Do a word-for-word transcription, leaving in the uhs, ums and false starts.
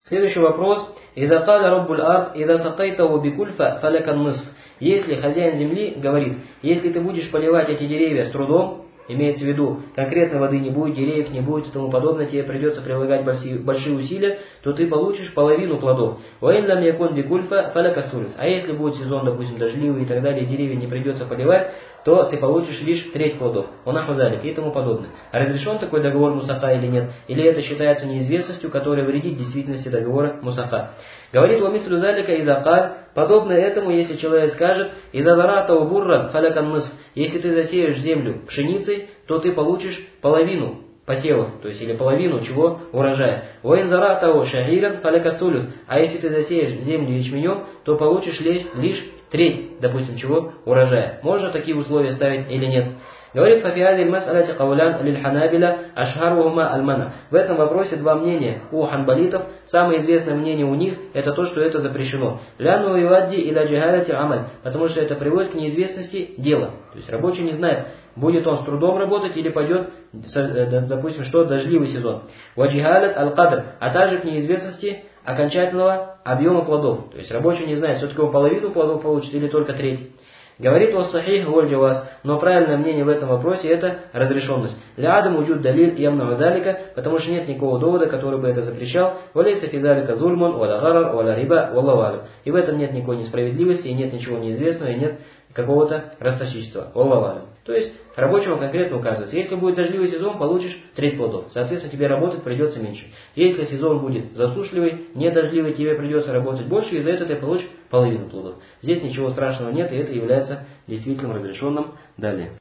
Следующий вопрос. «Иза каля раббуль ард, иза сакайтаву бикульфа фалякан нысф». Если хозяин земли говорит, если ты будешь поливать эти деревья с трудом, имеется в виду, конкретно воды не будет, деревьев не будет и тому подобное, тебе придется прилагать большие, большие усилия, то ты получишь половину плодов. А если будет сезон, допустим, дождливый и так далее, деревья не придется поливать, то ты получишь лишь треть плодов. Онахузалик и тому подобное. А разрешен такой договор мусаха или нет? Или это считается неизвестностью, которая вредит действительности договора мусаха? Говорит Уамислю залика идакаль, подобно этому, если человек скажет, идаларатау бурран фалякан нысф, если ты засеешь землю пшеницей, то ты получишь половину посевов, то есть или половину чего урожая. Уэнзаратау шагиран фалякасулюс, а если ты засеешь землю ячменем, то получишь лишь, лишь треть, допустим, чего урожая. Можно такие условия ставить или нет? Говорит Фафиади аль-Мас'аляти каулян лиль-Ханабиля ашхаругума аль-мана. В этом вопросе два мнения у ханбалитов. Самое известное мнение у них это то, что это запрещено. Ляну юадди иля джихаляти амаль, потому что это приводит к неизвестности дела. То есть рабочий не знает, будет он с трудом работать или пойдет, допустим, что дождливый сезон. Ваджихалят аль-кадр, а также к неизвестности окончательного объема плодов. То есть рабочий не знает, все-таки он половину плодов получит или только треть. Говорит «Вассахих валь-джаваз», но правильное мнение в этом вопросе это разрешенность. «Ля адам уджуд далиль ямну азалика», потому что нет никакого довода, который бы это запрещал. «Валейса физалика зульмун, валя гарар, валя риба, валлавалю». И в этом нет никакой несправедливости, и нет ничего неизвестного, и нет какого-то расточительства. Валлавалю. То есть рабочему конкретно указывается, если будет дождливый сезон, получишь треть плодов. Соответственно, тебе работать придется меньше. Если сезон будет засушливый, не дождливый, тебе придется работать больше, и за это ты получишь половину плодов. Здесь ничего страшного нет, и это является действительно разрешенным. Далее.